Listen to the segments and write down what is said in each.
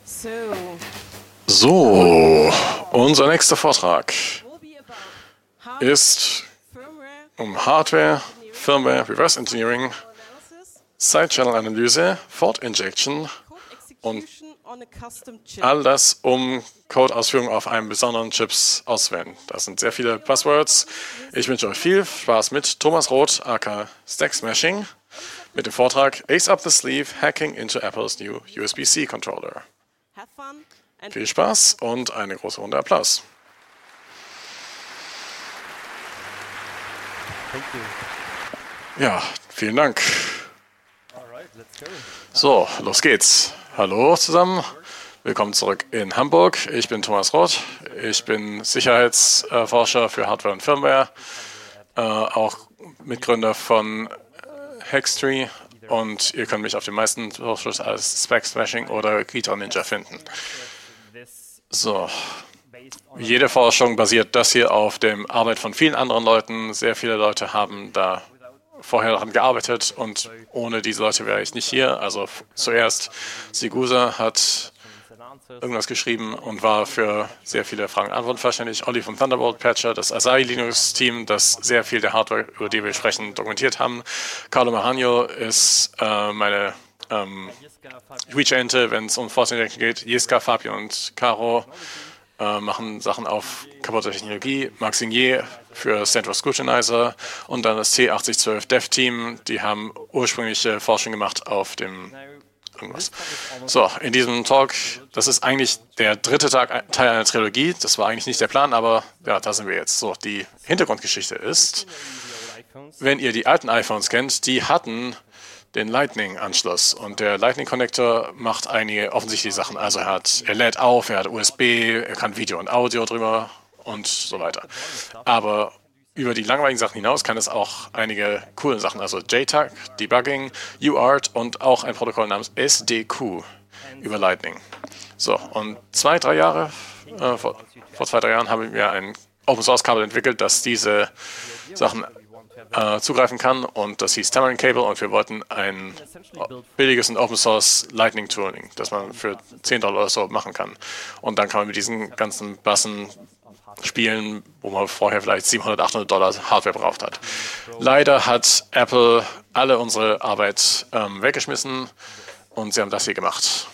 So, unser nächster Vortrag ist um Hardware, Firmware, Reverse Engineering, Side-Channel-Analyse, Fault Injection und all das, um Codeausführung auf einem besonderen Chips auszuwählen. Das sind sehr viele Buzzwords. Ich wünsche euch viel Spaß mit Thomas Roth, aka Stack Smashing, mit dem Vortrag Ace Up the Sleeve, Hacking into Apple's New USB-C Controller. Viel Spaß und eine große Runde Applaus. Ja, vielen Dank. So, los geht's. Hallo zusammen. Willkommen zurück in Hamburg. Ich bin Thomas Roth. Ich bin Sicherheitsforscher für Hardware und Firmware, auch Mitgründer von Hackstree, und ihr könnt mich auf den meisten Socials als Stack Smashing oder Guitar Ninja finden. So, jede Forschung basiert das hier auf der Arbeit von vielen anderen Leuten. Sehr viele Leute haben da vorher daran gearbeitet und ohne diese Leute wäre ich nicht hier. Also zuerst Sigusa hat irgendwas geschrieben und war für sehr viele Fragen und Antworten verständlich. Olli vom Thunderbolt Patcher, das Asahi Linux-Team, das sehr viel der Hardware, über die wir sprechen, dokumentiert haben. Carlo Maranhio ist meine Reach-Ente, wenn es um Force Injection geht. Jiska, Fabio und Caro machen Sachen auf kaputte Technologie. Marc Signier für Central Scrutinizer und dann das C8012 Dev-Team. Die haben ursprüngliche Forschung gemacht auf dem irgendwas. So, in diesem Talk, das ist eigentlich der dritte Teil einer Trilogie. Das war eigentlich nicht der Plan, aber ja, da sind wir jetzt. So, die Hintergrundgeschichte ist, wenn ihr die alten iPhones kennt, die hatten den Lightning-Anschluss. Und der Lightning-Connector macht einige offensichtliche Sachen. Also er lädt auf, er hat USB, er kann Video und Audio drüber und so weiter. Aber über die langweiligen Sachen hinaus kann es auch einige coole Sachen, also JTAG, Debugging, UART und auch ein Protokoll namens SDQ über Lightning. So, und vor 2-3 Jahren haben wir ein Open-Source-Kabel entwickelt, das diese Sachen zugreifen kann, und das hieß Tamarin Cable, und wir wollten ein billiges und Open Source Lightning Tuning, das man für $10 oder so machen kann. Und dann kann man mit diesen ganzen Bussen spielen, wo man vorher vielleicht $700, $800 Hardware braucht hat. Leider hat Apple alle unsere Arbeit weggeschmissen und sie haben das hier gemacht.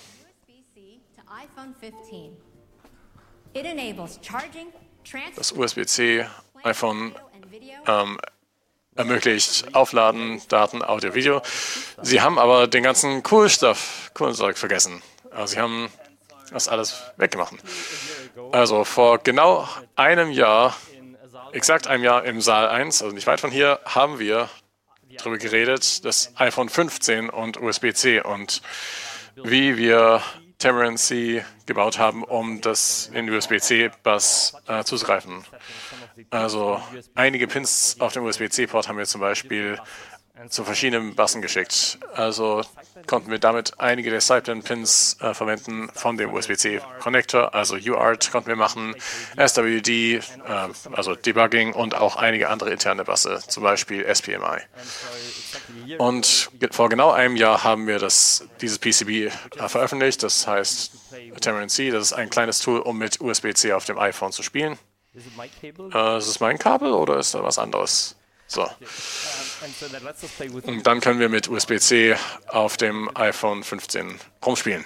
Das USB-C iPhone ermöglicht Aufladen, Daten, Audio, Video. Sie haben aber den ganzen coolen Zeug vergessen. Also sie haben das alles weggemacht. Also vor genau einem Jahr, exakt einem Jahr im Saal 1, also nicht weit von hier, haben wir darüber geredet, das iPhone 15 und USB-C und wie wir Tamarin C gebaut haben, um den USB-C-Bus zuzugreifen. Also einige Pins auf dem USB-C-Port haben wir zum Beispiel zu verschiedenen Bussen geschickt. Also konnten wir damit einige der Sideband-Pins verwenden von dem USB-C-Connector. Also UART konnten wir machen, SWD, also Debugging, und auch einige andere interne Busse, zum Beispiel SPMI. Und vor genau einem Jahr haben wir dieses PCB veröffentlicht. Das heißt Tamarin C. Das ist ein kleines Tool, um mit USB-C auf dem iPhone zu spielen. Ist es mein Kabel oder ist da was anderes? So. Und dann können wir mit USB-C auf dem iPhone 15 rumspielen.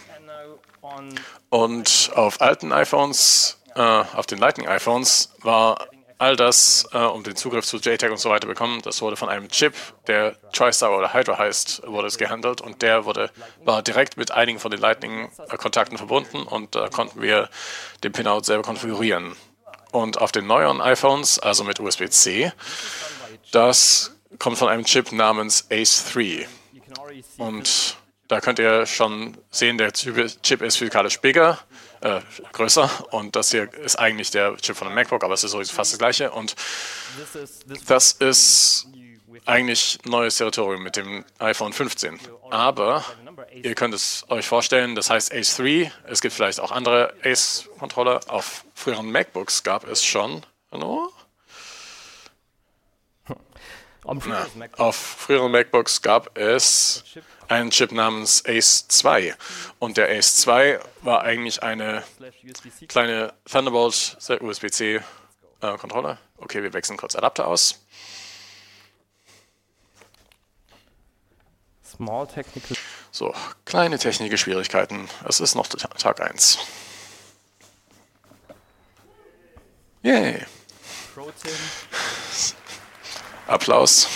Und auf alten iPhones, auf den Lightning-iPhones, war all das, um den Zugriff zu JTAG und so weiter bekommen, das wurde von einem Chip, der TriStar oder Hydra heißt, wurde es gehandelt, und der war direkt mit einigen von den Lightning-Kontakten verbunden, und da konnten wir den Pinout selber konfigurieren. Und auf den neueren iPhones, also mit USB-C, das kommt von einem Chip namens ACE3. Und da könnt ihr schon sehen, der Chip ist physikalisch größer, und das hier ist eigentlich der Chip von einem MacBook, aber es ist sowieso fast das gleiche. Und das ist eigentlich neues Territorium mit dem iPhone 15. Aber ihr könnt es euch vorstellen, das heißt ACE3. Es gibt vielleicht auch andere ACE-Controller. Auf früheren MacBooks gab es schon. Hallo? Auf früheren MacBooks gab es einen Chip namens Ace 2 und der Ace 2 war eigentlich eine kleine Thunderbolt USB-C Controller. Okay, wir wechseln kurz Adapter aus. So, kleine technische Schwierigkeiten. Es ist noch Tag 1. Yay! Applaus.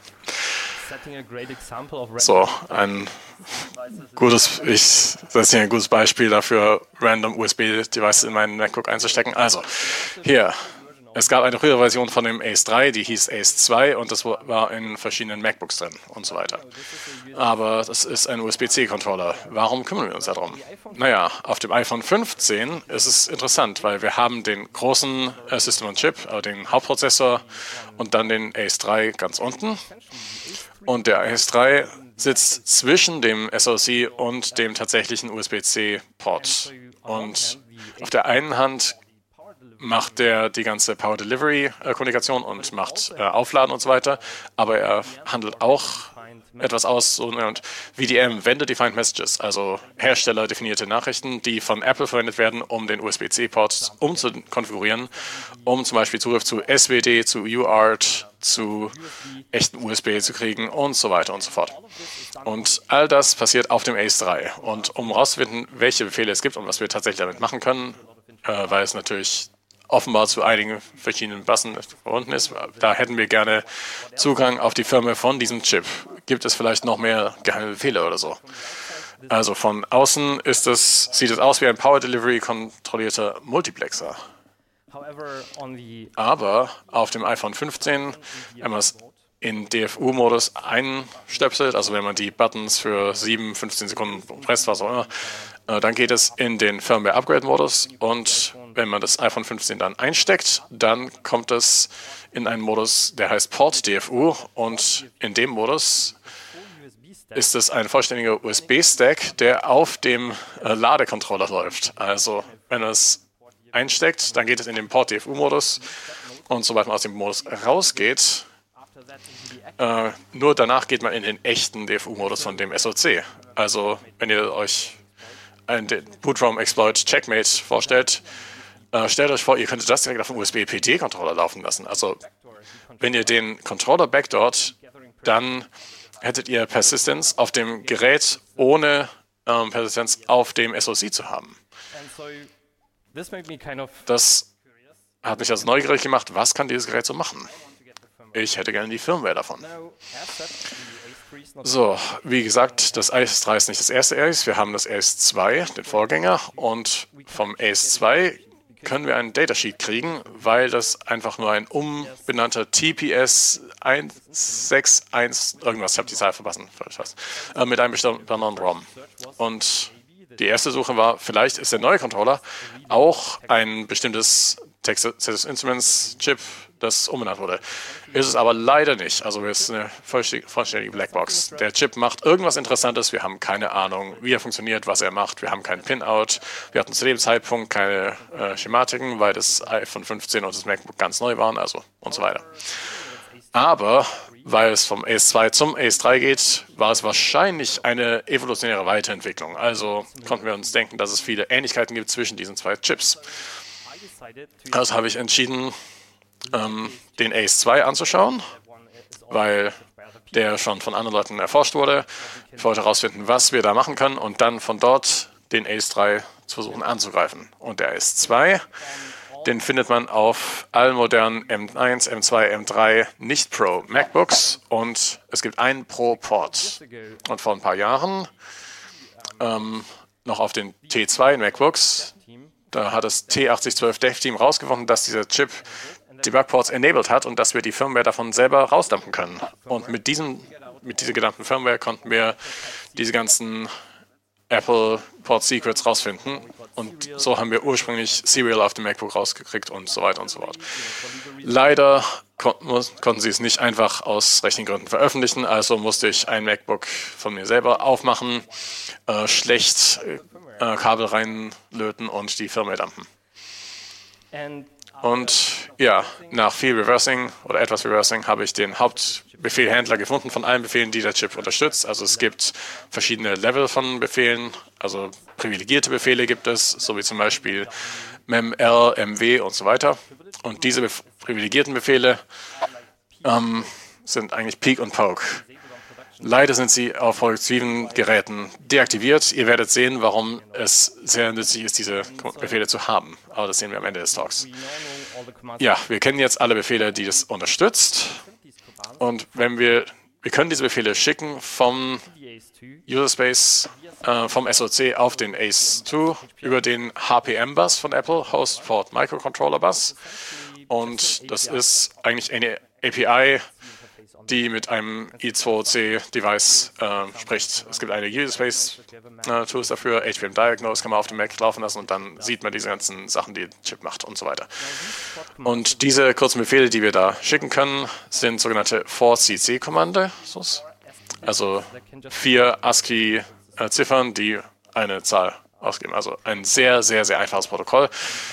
So, ein gutes Beispiel dafür, random USB-Devices in meinen MacBook einzustecken. Also, hier. Es gab eine frühere Version von dem Ace 3, die hieß Ace 2 und das war in verschiedenen MacBooks drin und so weiter. Aber das ist ein USB-C-Controller. Warum kümmern wir uns darum? Naja, auf dem iPhone 15 ist es interessant, weil wir haben den großen System on Chip, also den Hauptprozessor und dann den Ace 3 ganz unten. Und der Ace 3 sitzt zwischen dem SoC und dem tatsächlichen USB-C-Port. Und auf der einen Hand macht der die ganze Power Delivery Kommunikation und macht Aufladen und so weiter, aber er handelt auch etwas aus und VDM, Vendor Defined Messages, also herstellerdefinierte Nachrichten, die von Apple verwendet werden, um den USB-C-Port umzukonfigurieren, um zum Beispiel Zugriff zu SWD, zu UART, zu echten USB zu kriegen und so weiter und so fort. Und all das passiert auf dem Ace 3. Und um herauszufinden, welche Befehle es gibt und was wir tatsächlich damit machen können, weil es natürlich offenbar zu einigen verschiedenen Bussen verbunden ist. Da hätten wir gerne Zugang auf die Firmware von diesem Chip. Gibt es vielleicht noch mehr geheime Befehle oder so? Also von außen sieht es aus wie ein Power Delivery kontrollierter Multiplexer. Aber auf dem iPhone 15, wenn man es in DFU-Modus einstöpselt, also wenn man die Buttons für 7, 15 Sekunden presst, was auch immer, dann geht es in den Firmware-Upgrade-Modus und wenn man das iPhone 15 dann einsteckt, dann kommt es in einen Modus, der heißt Port DFU und in dem Modus ist es ein vollständiger USB-Stack, der auf dem Ladecontroller läuft. Also wenn man es einsteckt, dann geht es in den Port DFU-Modus und sobald man aus dem Modus rausgeht, nur danach geht man in den echten DFU-Modus von dem SoC. Also wenn ihr euch einen Bootraum-Exploit Checkmate vorstellt, stellt euch vor, ihr könntet das direkt auf dem USB-PD-Controller laufen lassen. Also wenn ihr den Controller backdoort, dann hättet ihr Persistence auf dem Gerät, ohne Persistenz auf dem SoC zu haben. Das hat mich also neugierig gemacht, was kann dieses Gerät so machen? Ich hätte gerne die Firmware davon. So, wie gesagt, das Ace 3 ist nicht das erste Ace. Wir haben das Ace 2, den Vorgänger, und vom Ace 2 können wir einen Datasheet kriegen, weil das einfach nur ein umbenannter TPS 161 irgendwas, ich habe die Zahl verpassen, mit einem bestimmten ROM. Und die erste Suche war, vielleicht ist der neue Controller auch ein bestimmtes Texas Instruments Chip, das umbenannt wurde. Ist es aber leider nicht. Also es ist eine vollständige Blackbox. Der Chip macht irgendwas Interessantes. Wir haben keine Ahnung, wie er funktioniert, was er macht. Wir haben keinen Pinout. Wir hatten zu dem Zeitpunkt keine Schematiken, weil das iPhone 15 und das MacBook ganz neu waren, also und so weiter. Aber weil es vom Ace 2 zum Ace 3 geht, war es wahrscheinlich eine evolutionäre Weiterentwicklung. Also konnten wir uns denken, dass es viele Ähnlichkeiten gibt zwischen diesen zwei Chips. Also habe ich entschieden, den Ace 2 anzuschauen, weil der schon von anderen Leuten erforscht wurde. Ich wollte herausfinden, was wir da machen können und dann von dort den Ace 3 zu versuchen anzugreifen. Und der Ace 2, den findet man auf allen modernen M1, M2, M3 Nicht-Pro MacBooks und es gibt einen Pro-Port. Und vor ein paar Jahren noch auf den T2 MacBooks, da hat das T8012 Dev-Team rausgefunden, dass dieser Chip Debug-Ports enabled hat und dass wir die Firmware davon selber rausdampfen können. Und mit dieser gedampften Firmware konnten wir diese ganzen Apple Port Secrets rausfinden. Und so haben wir ursprünglich Serial auf dem MacBook rausgekriegt und so weiter und so fort. Leider konnten sie es nicht einfach aus rechtlichen Gründen veröffentlichen, also musste ich ein MacBook von mir selber aufmachen, schlecht Kabel reinlöten und die Firmware dumpen. Und Ja, nach viel Reversing oder etwas Reversing habe ich den Hauptbefehlhändler gefunden von allen Befehlen, die der Chip unterstützt. Also es gibt verschiedene Level von Befehlen, also privilegierte Befehle gibt es, so wie zum Beispiel meml, mw und so weiter. Und diese privilegierten Befehle sind eigentlich Peek und Poke. Leider sind sie auf produktiven Geräten deaktiviert. Ihr werdet sehen, warum es sehr nützlich ist, diese Befehle zu haben. Aber das sehen wir am Ende des Talks. Ja, wir kennen jetzt alle Befehle, die das unterstützt. Und wenn wir können diese Befehle schicken vom User Space, vom SoC auf den ACE2 über den HPM-Bus von Apple, Host Port Microcontroller Bus. Und das ist eigentlich eine API, die mit einem I2C-Device spricht. Es gibt einige User-Space-Tools dafür. HPM Diagnose kann man auf dem Mac laufen lassen und dann sieht man diese ganzen Sachen, die der Chip macht und so weiter. Und diese kurzen Befehle, die wir da schicken können, sind sogenannte 4CC-Kommande. Also 4 ASCII-Ziffern, die eine Zahl ausgeben. Also ein sehr, sehr, sehr einfaches Protokoll.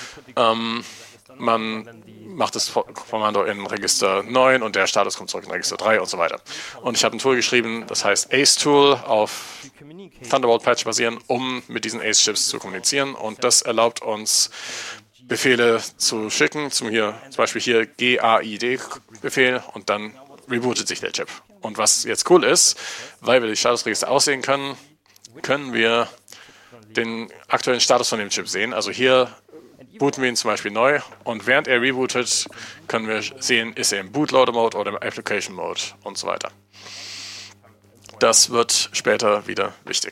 Man macht das Kommando in Register 9 und der Status kommt zurück in Register 3 und so weiter. Und ich habe ein Tool geschrieben, das heißt ACE-Tool, auf Thunderbolt-Patch basieren, um mit diesen ACE-Chips zu kommunizieren. Und das erlaubt uns, Befehle zu schicken, zum Beispiel hier GAID-Befehl und dann rebootet sich der Chip. Und was jetzt cool ist, weil wir die Statusregister aussehen können, können wir den aktuellen Status von dem Chip sehen. Also hier booten wir ihn zum Beispiel neu und während er rebootet, können wir sehen, ist er im Bootloader-Mode oder im Application-Mode und so weiter. Das wird später wieder wichtig.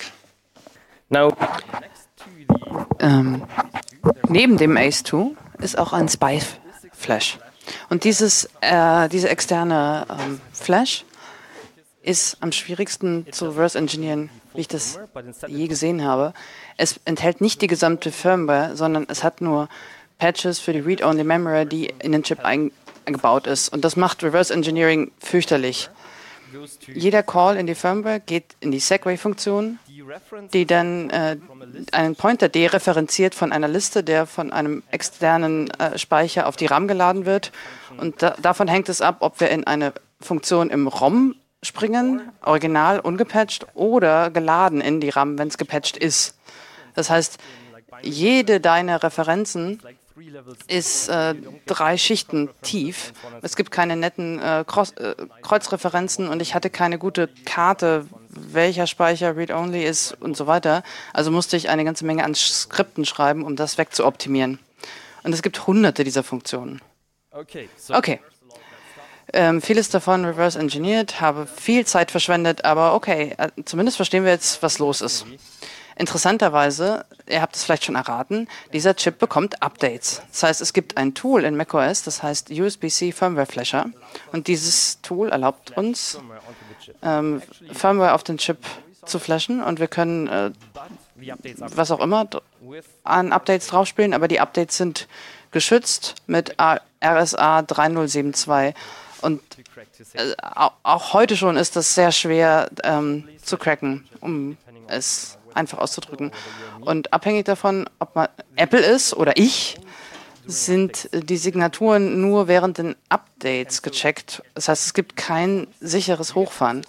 Neben dem ACE2 ist auch ein SPI-Flash. Und diese externe Flash ist am schwierigsten zu reverse engineeren, wie ich das je gesehen habe. Es enthält nicht die gesamte Firmware, sondern es hat nur Patches für die Read-Only Memory, die in den Chip eingebaut ist. Und das macht Reverse Engineering fürchterlich. Jeder Call in die Firmware geht in die Segway-Funktion, die dann einen Pointer dereferenziert von einer Liste, der von einem externen Speicher auf die RAM geladen wird. Und davon hängt es ab, ob wir in eine Funktion im ROM springen, original ungepatcht oder geladen in die RAM, wenn es gepatcht ist. Das heißt, jede deiner Referenzen ist 3 Schichten tief. Es gibt keine netten Kreuzreferenzen und ich hatte keine gute Karte, welcher Speicher Read-Only ist und so weiter. Also musste ich eine ganze Menge an Skripten schreiben, um das wegzuoptimieren. Und es gibt hunderte dieser Funktionen. Okay. Vieles davon reverse engineert, habe viel Zeit verschwendet, aber okay, zumindest verstehen wir jetzt, was los ist. Interessanterweise, ihr habt es vielleicht schon erraten, dieser Chip bekommt Updates. Das heißt, es gibt ein Tool in macOS, das heißt USB-C Firmware Flasher. Und dieses Tool erlaubt uns, Firmware auf den Chip zu flashen. Und wir können, was auch immer, an Updates draufspielen. Aber die Updates sind geschützt mit RSA 3072. Und auch heute schon ist das sehr schwer zu cracken, um es einfach auszudrücken. Und abhängig davon, ob man Apple ist oder ich, sind die Signaturen nur während den Updates gecheckt. Das heißt, es gibt kein sicheres Hochfahren.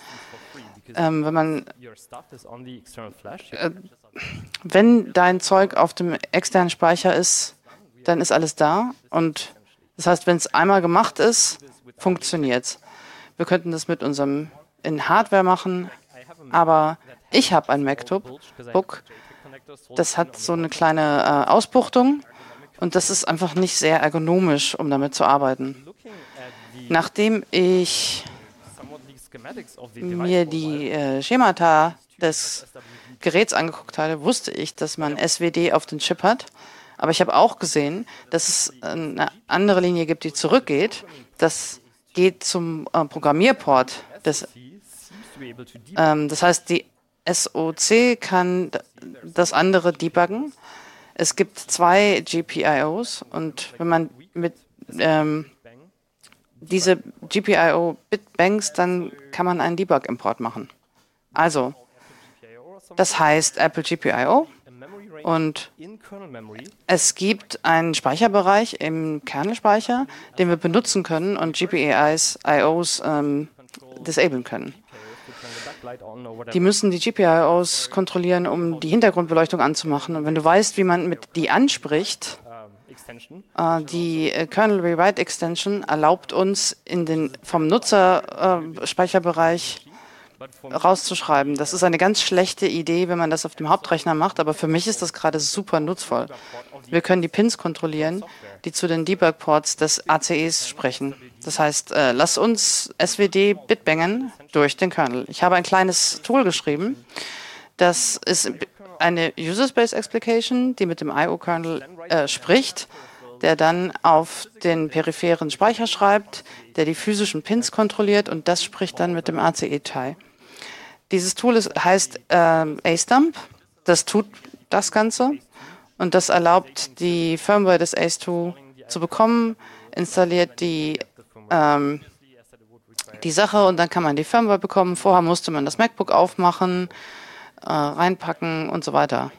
Wenn dein Zeug auf dem externen Speicher ist, dann ist alles da. Und das heißt, wenn es einmal gemacht ist, funktioniert es. Wir könnten das mit unserem in Hardware machen, aber ich habe ein MacBook, das hat so eine kleine Ausbuchtung und das ist einfach nicht sehr ergonomisch, um damit zu arbeiten. Nachdem ich mir die Schemata des Geräts angeguckt habe, wusste ich, dass man SWD auf den Chip hat. Aber ich habe auch gesehen, dass es eine andere Linie gibt, die zurückgeht. Das geht zum Programmierport. Das heißt, die SoC kann das andere debuggen. Es gibt 2 GPIOs und wenn man mit diese GPIO-Bit-Banks, dann kann man einen Debug-Import machen. Also, das heißt Apple GPIO Und es gibt einen Speicherbereich im Kernelspeicher, den wir benutzen können und GPIOs disablen können. Die müssen die GPIOs kontrollieren, um die Hintergrundbeleuchtung anzumachen. Und wenn du weißt, wie man mit die anspricht, die Kernel Rewrite Extension erlaubt uns, vom Nutzerspeicherbereich rauszuschreiben. Das ist eine ganz schlechte Idee, wenn man das auf dem Hauptrechner macht, aber für mich ist das gerade super nutzvoll. Wir können die Pins kontrollieren, die zu den Debug-Ports des ACEs sprechen. Das heißt, lass uns SWD bitbangen durch den Kernel. Ich habe ein kleines Tool geschrieben. Das ist eine User-Space Explication, die mit dem IO-Kernel spricht, der dann auf den peripheren Speicher schreibt, der die physischen Pins kontrolliert und das spricht dann mit dem ACE-Teil. Dieses Tool heißt AceDump. Das tut das Ganze und das erlaubt, die Firmware des ACE2 zu bekommen, installiert die Sache und dann kann man die Firmware bekommen. Vorher musste man das MacBook aufmachen, reinpacken und so weiter.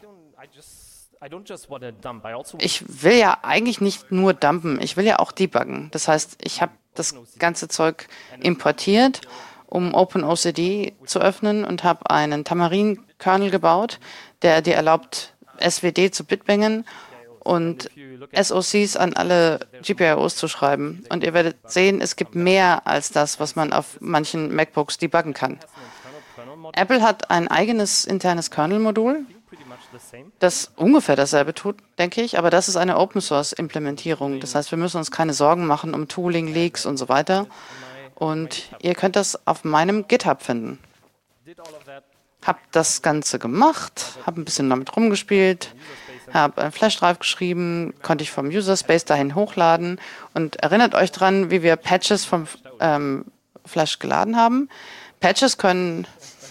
Ich will ja eigentlich nicht nur dumpen, ich will ja auch debuggen. Das heißt, ich habe das ganze Zeug importiert, um OpenOCD zu öffnen und habe einen Tamarin-Kernel gebaut, der dir erlaubt, SWD zu bitbangen und SOCs an alle GPIOs zu schreiben. Und ihr werdet sehen, es gibt mehr als das, was man auf manchen MacBooks debuggen kann. Apple hat ein eigenes internes Kernel-Modul, das ungefähr dasselbe tut, denke ich, aber das ist eine Open-Source-Implementierung. Das heißt, wir müssen uns keine Sorgen machen um Tooling, Leaks und so weiter. Und ihr könnt das auf meinem GitHub finden. Hab das Ganze gemacht, habe ein bisschen damit rumgespielt, habe einen Flash-Drive geschrieben, konnte ich vom User-Space dahin hochladen und erinnert euch dran, wie wir Patches vom Flash geladen haben. Patches können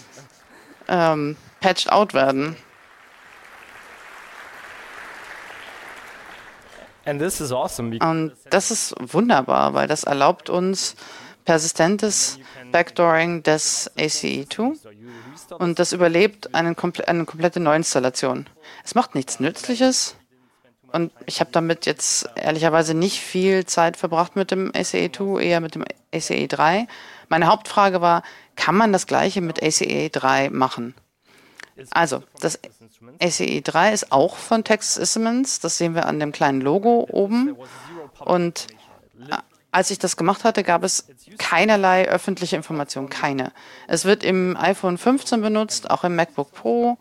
patched out werden. Und das ist wunderbar, weil das erlaubt uns persistentes Backdooring des ACE2 und das überlebt eine komplette Neuinstallation. Es macht nichts Nützliches und ich habe damit jetzt ehrlicherweise nicht viel Zeit verbracht mit dem ACE2, eher mit dem ACE3. Meine Hauptfrage war, kann man das Gleiche mit ACE3 machen? Also, das ACE3 ist auch von Texas Instruments, das sehen wir an dem kleinen Logo oben. Und als ich das gemacht hatte, gab es keinerlei öffentliche Information, keine. Es wird im iPhone 15 benutzt, auch im MacBook Pro.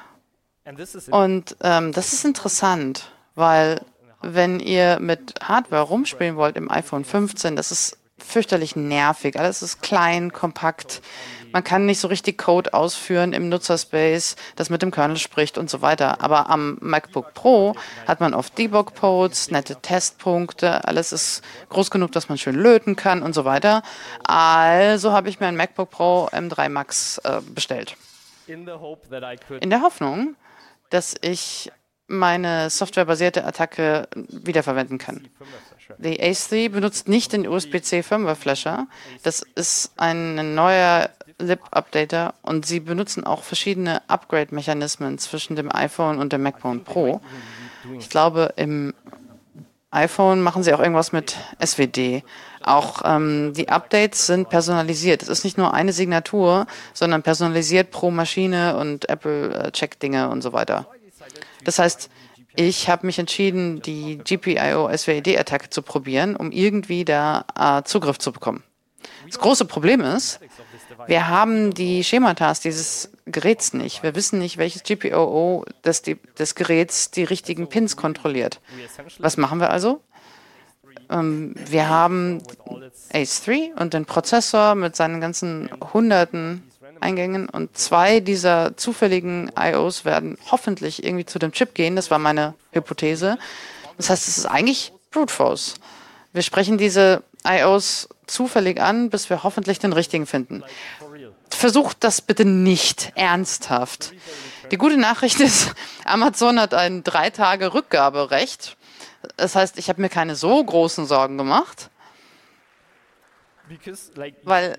Und das ist interessant, weil wenn ihr mit Hardware rumspielen wollt im iPhone 15, das ist fürchterlich nervig. Alles ist klein, kompakt. Man kann nicht so richtig Code ausführen im Nutzerspace, das mit dem Kernel spricht und so weiter. Aber am MacBook Pro hat man oft Debug-Pods, nette Testpunkte. Alles ist groß genug, dass man schön löten kann und so weiter. Also habe ich mir ein MacBook Pro M3 Max bestellt. In der Hoffnung, dass ich meine softwarebasierte Attacke wiederverwenden kann. Die ACE3 benutzt nicht den USB-C Firmware Flasher. Das ist ein neuer lib-Updater und sie benutzen auch verschiedene Upgrade-Mechanismen zwischen dem iPhone und dem MacBook Pro. Ich glaube, im iPhone machen sie auch irgendwas mit SWD. Auch die Updates sind personalisiert. Es ist nicht nur eine Signatur, sondern personalisiert pro Maschine und Apple checkt Dinge und so weiter. Das heißt, ich habe mich entschieden, die GPIO-SWD-Attacke zu probieren, um irgendwie da Zugriff zu bekommen. Das große Problem ist, wir haben die Schemata dieses Geräts nicht. Wir wissen nicht, welches GPIO des Geräts die richtigen Pins kontrolliert. Was machen wir also? Wir haben ACE3 und den Prozessor mit seinen ganzen hunderten Eingängen und 2 dieser zufälligen IOs werden hoffentlich irgendwie zu dem Chip gehen. Das war meine Hypothese. Das heißt, es ist eigentlich Brute Force. Wir sprechen diese IOs zufällig an, bis wir hoffentlich den richtigen finden. Versucht das bitte nicht ernsthaft. Die gute Nachricht ist, Amazon hat ein 3-Tage-Rückgaberecht. Das heißt, ich habe mir keine so großen Sorgen gemacht, weil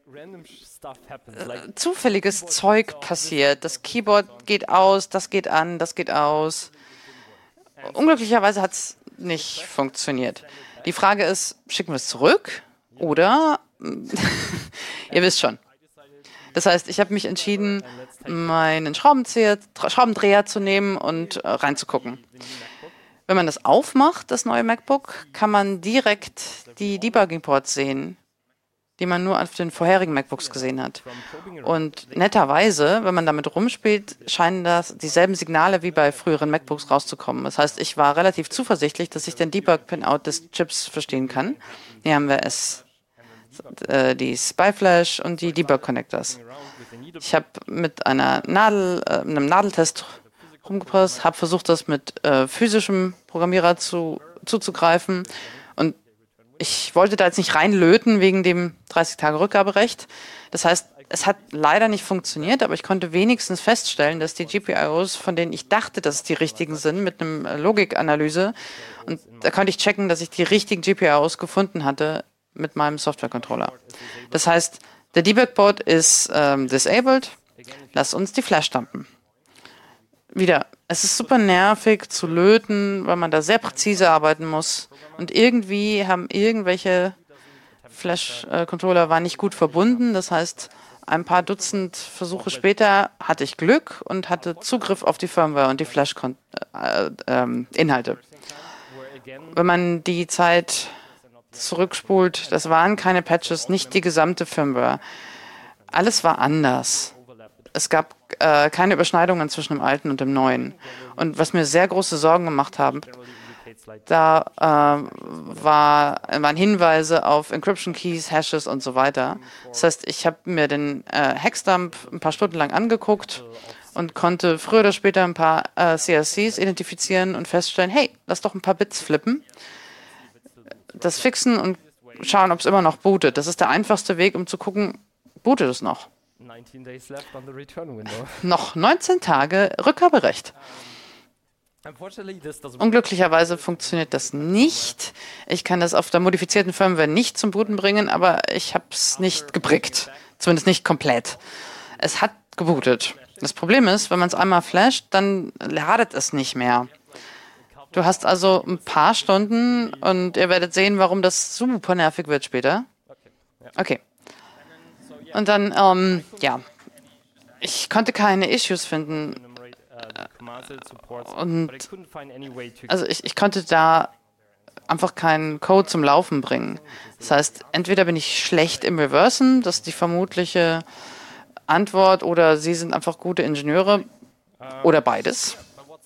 zufälliges Zeug passiert. Das Keyboard geht aus, das geht an, das geht aus. Unglücklicherweise hat es nicht funktioniert. Die Frage ist, schicken wir es zurück oder ihr wisst schon. Das heißt, ich habe mich entschieden, meinen Schraubendreher zu nehmen und reinzugucken. Wenn man das aufmacht, das neue MacBook, kann man direkt die Debugging-Ports sehen, die man nur auf den vorherigen MacBooks gesehen hat. Und netterweise, wenn man damit rumspielt, scheinen das dieselben Signale wie bei früheren MacBooks rauszukommen. Das heißt, ich war relativ zuversichtlich, dass ich den Debug-Pin-Out des Chips verstehen kann. Hier haben wir die SPI-Flash und die Debug-Connectors. Ich habe mit einem Nadeltest rumgepasst, habe versucht, das mit physischem Programmierer zuzugreifen. Und ich wollte da jetzt nicht reinlöten wegen dem 30-Tage-Rückgaberecht. Das heißt, es hat leider nicht funktioniert, aber ich konnte wenigstens feststellen, dass die GPIOs, von denen ich dachte, dass es die richtigen sind, mit einem Logikanalyse, und da konnte ich checken, dass ich die richtigen GPIOs gefunden hatte mit meinem Software-Controller. Das heißt, der Debug-Board ist disabled. Lass uns die Flash dumpen. Wieder, es ist super nervig zu löten, weil man da sehr präzise arbeiten muss. Und irgendwie haben irgendwelche Flash-Controller waren nicht gut verbunden. Das heißt, ein paar Dutzend Versuche später hatte ich Glück und hatte Zugriff auf die Firmware und die Flash-Inhalte. Wenn man die Zeit zurückspult, das waren keine Patches, nicht die gesamte Firmware. Alles war anders. Es gab keine Überschneidungen zwischen dem Alten und dem Neuen. Und was mir sehr große Sorgen gemacht haben, da waren Hinweise auf Encryption Keys, Hashes und so weiter. Das heißt, ich habe mir den Hexdump ein paar Stunden lang angeguckt und konnte früher oder später ein paar CRCs identifizieren und feststellen, hey, lass doch ein paar Bits flippen, das fixen und schauen, ob es immer noch bootet. Das ist der einfachste Weg, um zu gucken, bootet es noch. Noch 19 Tage Rückgaberecht. Unglücklicherweise funktioniert das nicht. Ich kann das auf der modifizierten Firmware nicht zum Booten bringen, aber ich habe es nicht gebrickt. Zumindest nicht komplett. Es hat gebootet. Das Problem ist, wenn man es einmal flasht, dann ladet es nicht mehr. Du hast also ein paar Stunden und ihr werdet sehen, warum das super nervig wird später. Okay. Und dann, ich konnte keine Issues finden. Und also ich konnte da einfach keinen Code zum Laufen bringen. Das heißt, entweder bin ich schlecht im Reversen, das ist die vermutliche Antwort, oder sie sind einfach gute Ingenieure, oder beides.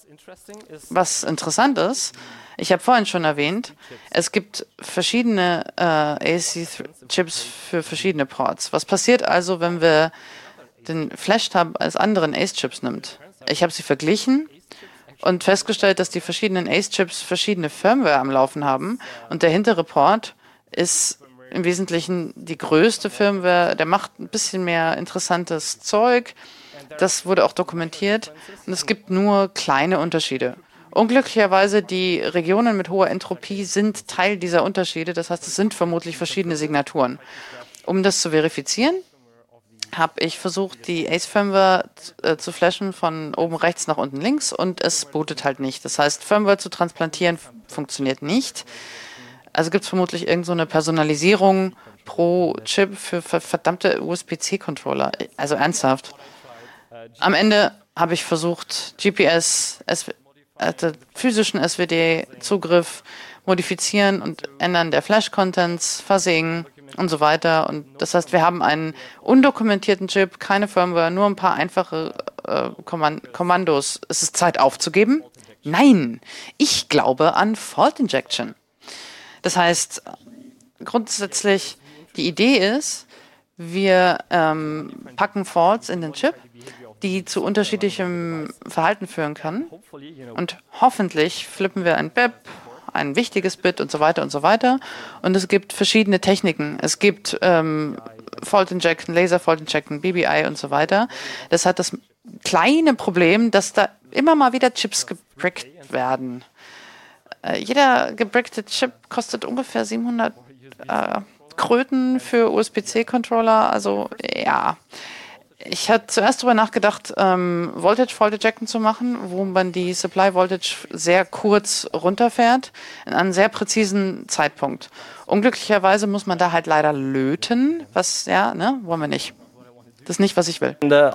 Was interessant ist, ich habe vorhin schon erwähnt, es gibt verschiedene ASIC-Chips für verschiedene Ports. Was passiert also, wenn wir den Flash-Tab als anderen ACE-Chips nimmt? Ich habe sie verglichen und festgestellt, dass die verschiedenen ACE-Chips verschiedene Firmware am Laufen haben. Und der hintere Port ist im Wesentlichen die größte Firmware. Der macht ein bisschen mehr interessantes Zeug. Das wurde auch dokumentiert. Und es gibt nur kleine Unterschiede. Unglücklicherweise, die Regionen mit hoher Entropie sind Teil dieser Unterschiede. Das heißt, es sind vermutlich verschiedene Signaturen. Um das zu verifizieren, habe ich versucht, die ACE-Firmware zu flashen von oben rechts nach unten links, und es bootet halt nicht. Das heißt, Firmware zu transplantieren funktioniert nicht. Also gibt es vermutlich irgend so eine Personalisierung pro Chip für verdammte USB-C-Controller. Also ernsthaft. Am Ende habe ich versucht, GPS, physischen SWD-Zugriff modifizieren und Ändern der Flash-Contents, versehen und so weiter. Und das heißt, wir haben einen undokumentierten Chip, keine Firmware, nur ein paar einfache Kommandos. Ist es Zeit aufzugeben? Nein, ich glaube an Fault Injection. Das heißt, grundsätzlich, die Idee ist, wir packen Faults in den Chip, die zu unterschiedlichem Verhalten führen kann. Und hoffentlich flippen wir ein BIP, ein wichtiges Bit und so weiter und so weiter. Und es gibt verschiedene Techniken. Es gibt Fault Injection, Laser Fault Injection, BBI und so weiter. Das hat das kleine Problem, dass da immer mal wieder Chips gebrickt werden. Jeder gebrickte Chip kostet ungefähr $700 Schildkröten für USB-C-Controller. Also ja, ich hatte zuerst darüber nachgedacht, Voltage Fault Injection zu machen, wo man die Supply Voltage sehr kurz runterfährt, in einem sehr präzisen Zeitpunkt. Unglücklicherweise muss man da halt leider löten, was, ja, ne, wollen wir nicht. Das ist nicht, was ich will.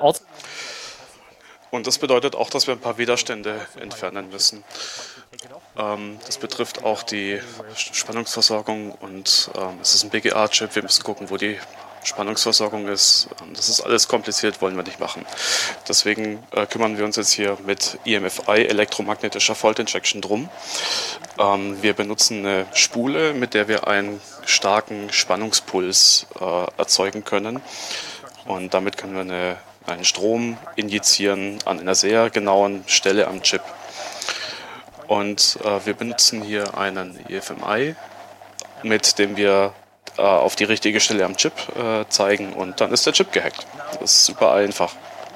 Und das bedeutet auch, dass wir ein paar Widerstände entfernen müssen. Das betrifft auch die Spannungsversorgung und es ist ein BGA-Chip. Wir müssen gucken, wo die Spannungsversorgung ist. Das ist alles kompliziert, wollen wir nicht machen. Deswegen kümmern wir uns jetzt hier mit EMFI, elektromagnetischer Fault Injection, drum. Wir benutzen eine Spule, mit der wir einen starken Spannungspuls erzeugen können. Und damit können wir einen Strom injizieren an einer sehr genauen Stelle am Chip. Und wir benutzen hier einen EFMI, mit dem wir auf die richtige Stelle am Chip zeigen und dann ist der Chip gehackt. Das ist super einfach.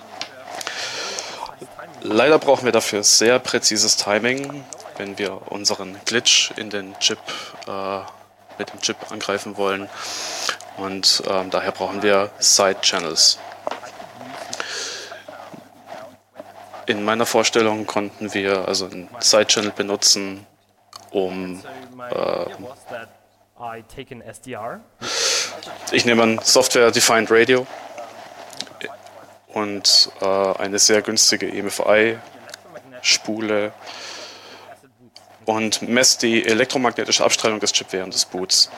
Leider brauchen wir dafür sehr präzises Timing, wenn wir unseren Glitch in den Chip mit dem Chip angreifen wollen. Und daher brauchen wir Side-Channels. In meiner Vorstellung konnten wir also einen Side-Channel benutzen, um ich nehme ein Software-Defined Radio und eine sehr günstige EMFI-Spule und messe die elektromagnetische Abstrahlung des Chips während des Boots.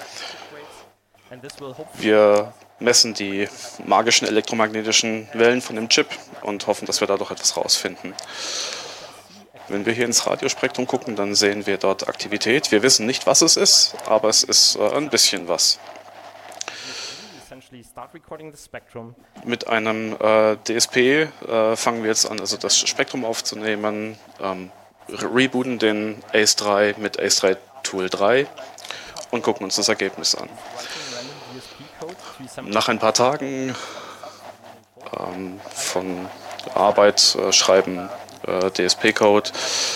Wir messen die magischen elektromagnetischen Wellen von dem Chip und hoffen, dass wir da doch etwas rausfinden. Wenn wir hier ins Radiospektrum gucken, dann sehen wir dort Aktivität. Wir wissen nicht, was es ist, aber es ist ein bisschen was. Mit einem DSP fangen wir jetzt an, also das Spektrum aufzunehmen, rebooten den ACE3 mit ACE3 Tool 3 und gucken uns das Ergebnis an. Nach ein paar Tagen von Arbeit schreiben DSP-Code.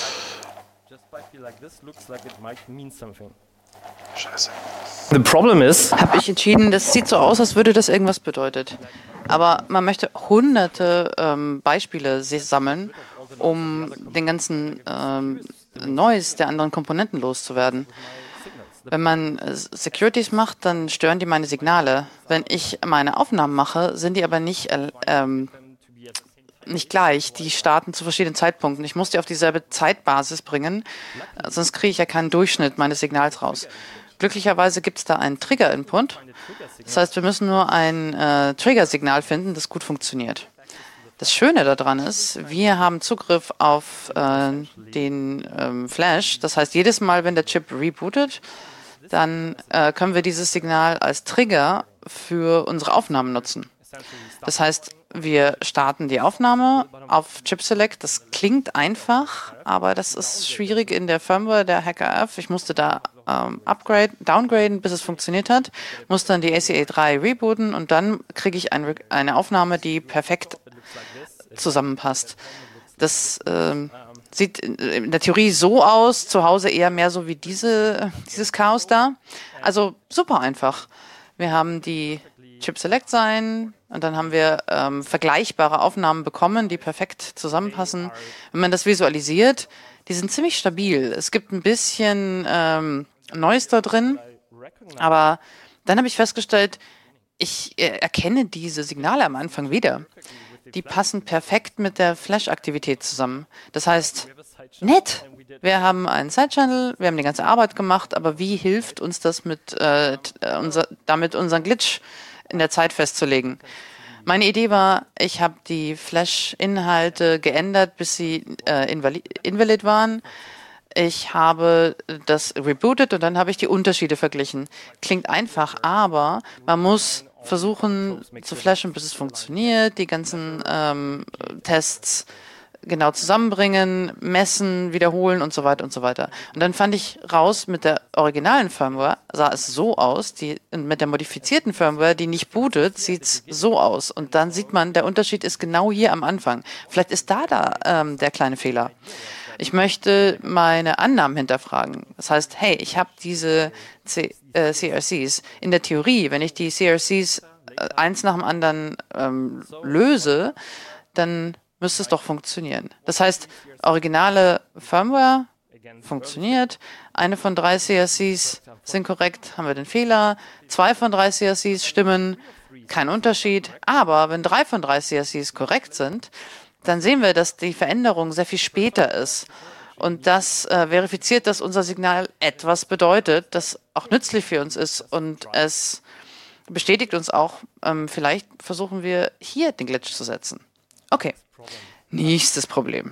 Scheiße. The problem is, habe ich entschieden, das sieht so aus, als würde das irgendwas bedeutet. Aber man möchte hunderte Beispiele sammeln, um den ganzen Noise der anderen Komponenten loszuwerden. Wenn man Securities macht, dann stören die meine Signale. Wenn ich meine Aufnahmen mache, sind die aber nicht gleich. Die starten zu verschiedenen Zeitpunkten. Ich muss die auf dieselbe Zeitbasis bringen, sonst kriege ich ja keinen Durchschnitt meines Signals raus. Glücklicherweise gibt es da einen Trigger-Input. Das heißt, wir müssen nur ein Trigger-Signal finden, das gut funktioniert. Das Schöne daran ist, wir haben Zugriff auf den Flash. Das heißt, jedes Mal, wenn der Chip rebootet, dann können wir dieses Signal als Trigger für unsere Aufnahmen nutzen. Das heißt, wir starten die Aufnahme auf Chip Select. Das klingt einfach, aber das ist schwierig in der Firmware der HackerF. Ich musste da downgraden, bis es funktioniert hat, muss dann die ACA3 rebooten und dann kriege ich eine Aufnahme, die perfekt zusammenpasst. Das sieht in der Theorie so aus, zu Hause eher mehr so wie dieses Chaos da. Also super einfach. Wir haben die Chip Select sein und dann haben wir vergleichbare Aufnahmen bekommen, die perfekt zusammenpassen. Wenn man das visualisiert, die sind ziemlich stabil. Es gibt ein bisschen Noise da drin, aber dann habe ich festgestellt, ich erkenne diese Signale am Anfang wieder. Die passen perfekt mit der Flash-Aktivität zusammen. Das heißt, nett. Wir haben einen Side-Channel, wir haben die ganze Arbeit gemacht, aber wie hilft uns das damit unseren Glitch in der Zeit festzulegen? Meine Idee war, ich habe die Flash-Inhalte geändert, bis sie invalid waren. Ich habe das rebootet und dann habe ich die Unterschiede verglichen. Klingt einfach, aber man muss versuchen zu flashen, bis es funktioniert, die ganzen Tests genau zusammenbringen, messen, wiederholen und so weiter und so weiter. Und dann fand ich raus, mit der originalen Firmware sah es so aus, mit der modifizierten Firmware, die nicht bootet, sieht es so aus. Und dann sieht man, der Unterschied ist genau hier am Anfang. Vielleicht ist da der kleine Fehler. Ich möchte meine Annahmen hinterfragen. Das heißt, hey, ich habe diese CRCs. In der Theorie, wenn ich die CRCs eins nach dem anderen löse, dann müsste es doch funktionieren. Das heißt, originale Firmware funktioniert. Eine von 3 CRCs sind korrekt, haben wir den Fehler. 2 von 3 CRCs stimmen, kein Unterschied. Aber wenn 3 von 3 CRCs korrekt sind, dann sehen wir, dass die Veränderung sehr viel später ist. Und das verifiziert, dass unser Signal etwas bedeutet, das auch nützlich für uns ist. Und es bestätigt uns auch, vielleicht versuchen wir hier den Glitch zu setzen. Okay, nächstes Problem.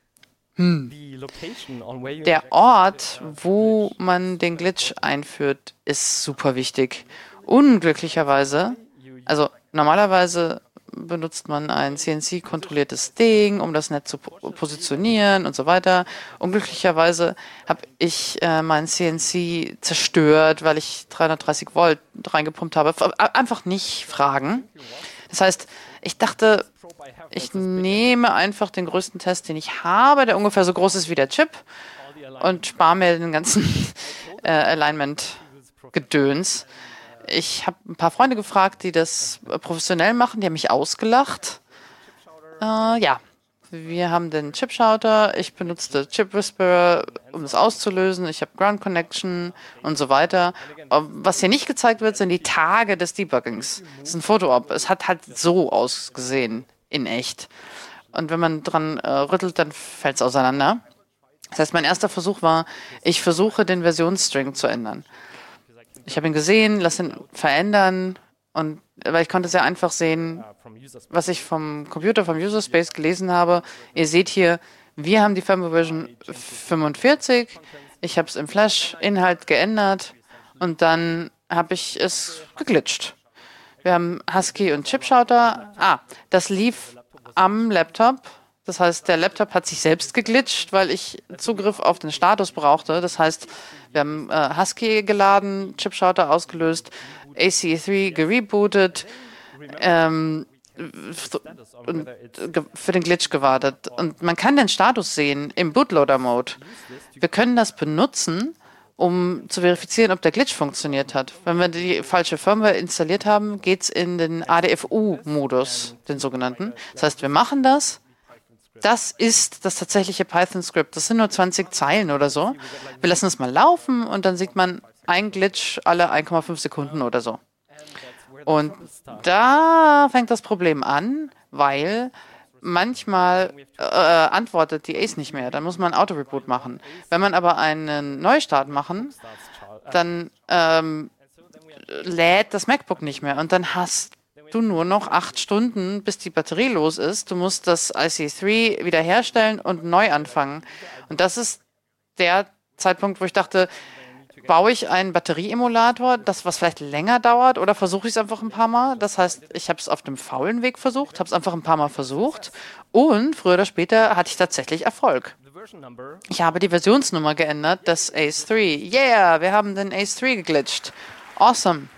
Der Ort, wo man den Glitch einführt, ist super wichtig. Unglücklicherweise, also normalerweise benutzt man ein CNC-kontrolliertes Ding, um das Netz zu positionieren und so weiter. Unglücklicherweise habe ich mein CNC zerstört, weil ich 330 Volt reingepumpt habe. Einfach nicht fragen. Das heißt, ich dachte, ich nehme einfach den größten Test, den ich habe, der ungefähr so groß ist wie der Chip, und spare mir den ganzen Alignment-Gedöns. Ich habe ein paar Freunde gefragt, die das professionell machen. Die haben mich ausgelacht. Ja, wir haben den Chip-Shouter. Ich benutzte Chip Whisperer, um es auszulösen. Ich habe Ground Connection und so weiter. Was hier nicht gezeigt wird, sind die Tage des Debuggings. Das ist ein Foto-Op. Es hat halt so ausgesehen in echt. Und wenn man dran rüttelt, dann fällt es auseinander. Das heißt, mein erster Versuch war, ich versuche, den Versionsstring zu ändern. Ich habe ihn gesehen, lass ihn verändern, weil ich konnte sehr einfach sehen, was ich vom Computer, vom User Space gelesen habe. Ihr seht hier, wir haben die Firmware Version 45, ich habe es im Flash-Inhalt geändert und dann habe ich es geglitscht. Wir haben Husky und Chip-Shouter. Das lief am Laptop. Das heißt, der Laptop hat sich selbst geglitscht, weil ich Zugriff auf den Status brauchte. Das heißt, wir haben Husky geladen, Chip-Shouter ausgelöst, ACE3 gerebootet und für den Glitch gewartet. Und man kann den Status sehen im Bootloader-Mode. Wir können das benutzen, um zu verifizieren, ob der Glitch funktioniert hat. Wenn wir die falsche Firmware installiert haben, geht es in den ADFU-Modus, den sogenannten. Das heißt, wir machen das. Das ist das tatsächliche Python-Skript. Das sind nur 20 Zeilen oder so. Wir lassen es mal laufen und dann sieht man ein Glitch alle 1,5 Sekunden oder so. Und da fängt das Problem an, weil manchmal antwortet die ACE nicht mehr. Dann muss man Auto-Reboot machen. Wenn man aber einen Neustart machen, dann lädt das MacBook nicht mehr. Und dann hast du nur noch 8 Stunden, bis die Batterie los ist. Du musst das IC3 wiederherstellen und neu anfangen. Und das ist der Zeitpunkt, wo ich dachte, baue ich einen Batterieemulator, was vielleicht länger dauert, oder versuche ich es einfach ein paar Mal? Das heißt, ich habe es auf dem faulen Weg versucht, habe es einfach ein paar Mal versucht und früher oder später hatte ich tatsächlich Erfolg. Ich habe die Versionsnummer geändert, das ACE3. Yeah, wir haben den ACE3 geglitscht. Awesome.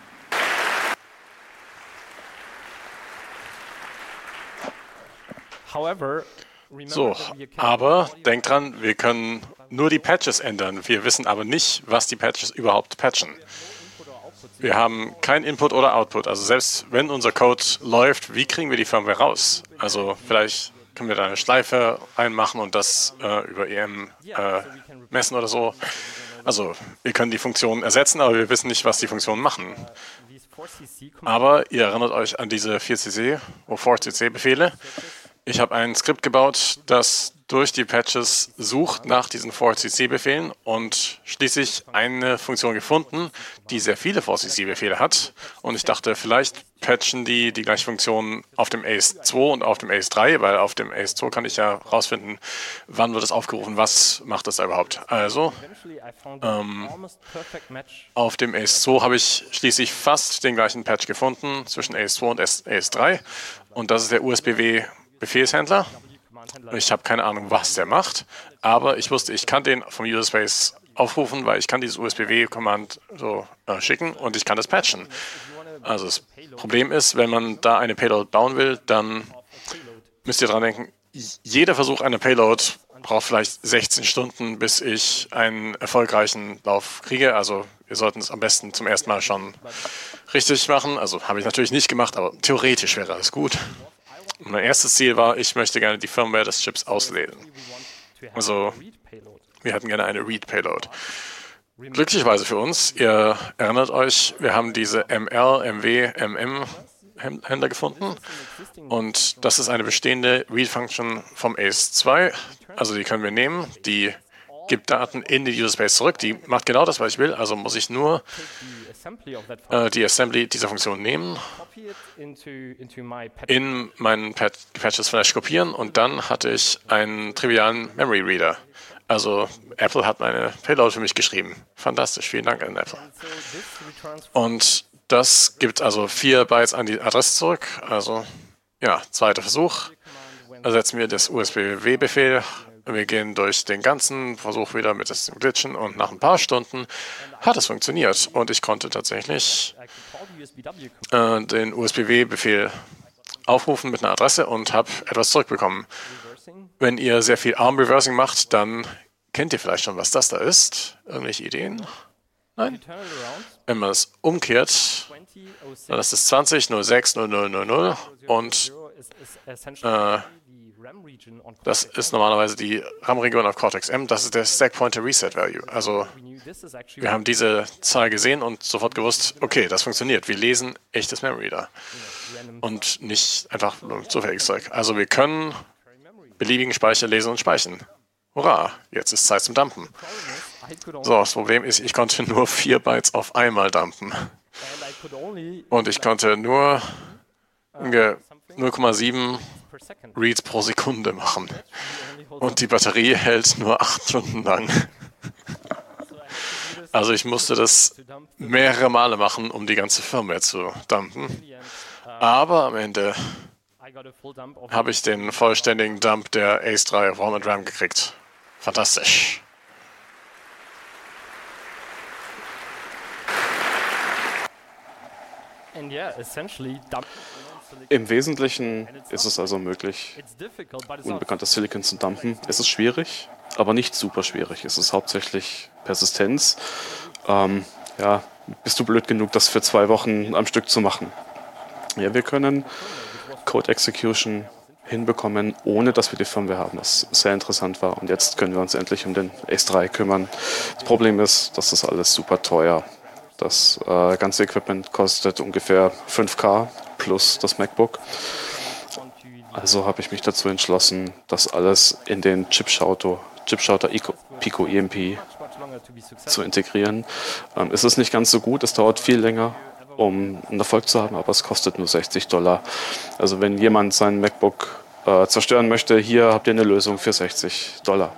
So, aber denkt dran, wir können nur die Patches ändern. Wir wissen aber nicht, was die Patches überhaupt patchen. Wir haben kein Input oder Output. Also selbst wenn unser Code läuft, wie kriegen wir die Firmware raus? Also vielleicht können wir da eine Schleife reinmachen und das über EM messen oder so. Also wir können die Funktionen ersetzen, aber wir wissen nicht, was die Funktionen machen. Aber ihr erinnert euch an diese 4cc oder 4cc-Befehle. Ich habe ein Skript gebaut, das durch die Patches sucht nach diesen 4cc-Befehlen und schließlich eine Funktion gefunden, die sehr viele 4cc-Befehle hat. Und ich dachte, vielleicht patchen die gleiche Funktion auf dem ACE2 und auf dem ACE3, weil auf dem ACE2 kann ich ja rausfinden, wann wird es aufgerufen, was macht das da überhaupt. Also auf dem ACE2 habe ich schließlich fast den gleichen Patch gefunden zwischen ACE2 und ACE3 und das ist der USB-W-Befehlshändler. Ich habe keine Ahnung, was der macht, aber ich wusste, ich kann den vom User Space aufrufen, weil ich kann dieses USB-W-Command so schicken und ich kann das patchen. Also das Problem ist, wenn man da eine Payload bauen will, dann müsst ihr dran denken, jeder Versuch einer Payload brauche vielleicht 16 Stunden, bis ich einen erfolgreichen Lauf kriege. Also wir sollten es am besten zum ersten Mal schon richtig machen. Also habe ich natürlich nicht gemacht, aber theoretisch wäre alles gut. Und mein erstes Ziel war, ich möchte gerne die Firmware des Chips auslesen. Also wir hätten gerne eine Read-Payload. Glücklicherweise für uns, ihr erinnert euch, wir haben diese ML, MW, MM Händler gefunden und das ist eine bestehende Read-Function vom ACE2. Also die können wir nehmen, die gibt Daten in den User Space zurück, die macht genau das, was ich will, also muss ich nur die Assembly dieser Funktion nehmen, in meinen Patches Flash kopieren und dann hatte ich einen trivialen Memory Reader. Also Apple hat meine Payload für mich geschrieben. Fantastisch, vielen Dank an Apple. Und das gibt also 4 Bytes an die Adresse zurück. Also ja, zweiter Versuch. Ersetzen wir das USB-W-Befehl. Wir gehen durch den ganzen Versuch wieder mit dem Glitchen und nach ein paar Stunden hat es funktioniert. Und ich konnte tatsächlich den USB-W-Befehl aufrufen mit einer Adresse und habe etwas zurückbekommen. Wenn ihr sehr viel Arm-Reversing macht, dann kennt ihr vielleicht schon, was das da ist. Irgendwelche Ideen? Nein? Wenn man es umkehrt, dann ist es 20 06 0000 und das ist normalerweise die RAM-Region auf Cortex-M. Das ist der Stack-Pointer-Reset-Value. Also wir haben diese Zahl gesehen und sofort gewusst, okay, das funktioniert. Wir lesen echtes Memory da und nicht einfach zufälliges Zeug. Also wir können beliebigen Speicher lesen und speichern. Hurra, jetzt ist Zeit zum Dumpen. So, das Problem ist, ich konnte nur 4 Bytes auf einmal dumpen. Und ich konnte nur 0,7 Reads pro Sekunde machen. Und die Batterie hält nur 8 Stunden lang. Also ich musste das mehrere Male machen, um die ganze Firmware zu dumpen. Aber am Ende habe ich den vollständigen Dump der ACE3 ROM und RAM gekriegt. Fantastisch. Im Wesentlichen ist es also möglich, unbekanntes Silicon zu dumpen. Es ist schwierig, aber nicht super schwierig. Es ist hauptsächlich Persistenz. Ja, bist du blöd genug, das für 2 Wochen am Stück zu machen? Ja, wir können Code Execution hinbekommen, ohne dass wir die Firmware haben, was sehr interessant war. Und jetzt können wir uns endlich um den ACE3 kümmern. Das Problem ist, das ist alles super teuer. Das ganze Equipment kostet ungefähr 5.000 plus das MacBook. Also habe ich mich dazu entschlossen, das alles in den Chipshouter Pico EMP zu integrieren. Es ist nicht ganz so gut, es dauert viel länger, um einen Erfolg zu haben, aber es kostet nur $60. Also wenn jemand sein MacBook zerstören möchte, hier habt ihr eine Lösung für $60.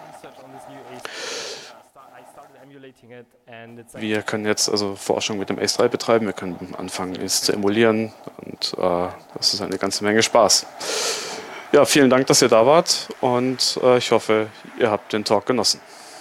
Wir können jetzt also Forschung mit dem ACE3 betreiben, wir können anfangen, es zu emulieren und das ist eine ganze Menge Spaß. Ja, vielen Dank, dass ihr da wart und ich hoffe, ihr habt den Talk genossen.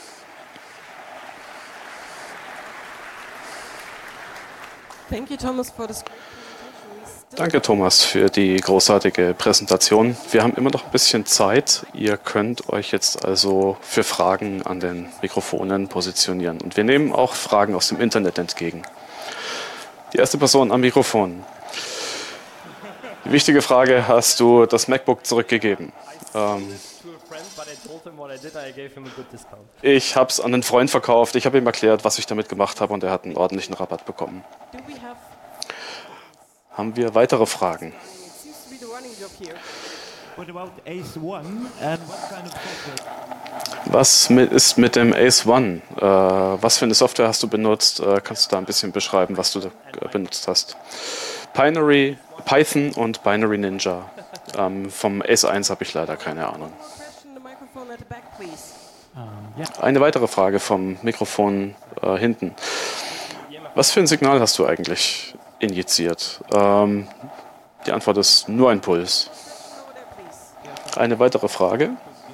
Thank you, Thomas, for this. Danke, Thomas, für die großartige Präsentation. Wir haben immer noch ein bisschen Zeit. Ihr könnt euch jetzt also für Fragen an den Mikrofonen positionieren. Und wir nehmen auch Fragen aus dem Internet entgegen. Die erste Person am Mikrofon. Die wichtige Frage, hast du das MacBook zurückgegeben? Ich habe es an einen Freund verkauft. Ich habe ihm erklärt, was ich damit gemacht habe und er hat einen ordentlichen Rabatt bekommen. Haben wir weitere Fragen? Was ist mit dem ACE1? Was für eine Software hast du benutzt? Kannst du da ein bisschen beschreiben, was du benutzt hast? Python und Binary Ninja. Vom ACE1 habe ich leider keine Ahnung. Eine weitere Frage vom Mikrofon hinten. Was für ein Signal hast du eigentlich injiziert? Die Antwort ist nur ein Puls. Eine weitere Frage.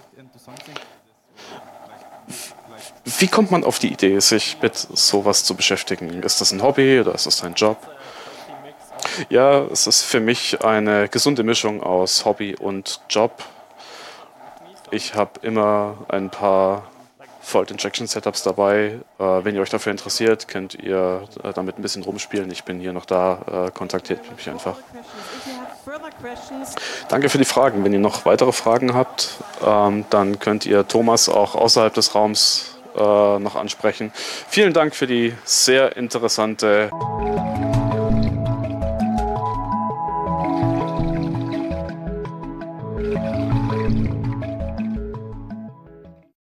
Wie kommt man auf die Idee, sich mit sowas zu beschäftigen? Ist das ein Hobby oder ist das ein Job? Ja, es ist für mich eine gesunde Mischung aus Hobby und Job. Ich habe immer ein paar Fault Injection Setups dabei. Wenn ihr euch dafür interessiert, könnt ihr damit ein bisschen rumspielen. Ich bin hier noch da. Kontaktiert mich einfach. Danke für die Fragen. Wenn ihr noch weitere Fragen habt, dann könnt ihr Thomas auch außerhalb des Raums noch ansprechen. Vielen Dank für die sehr interessante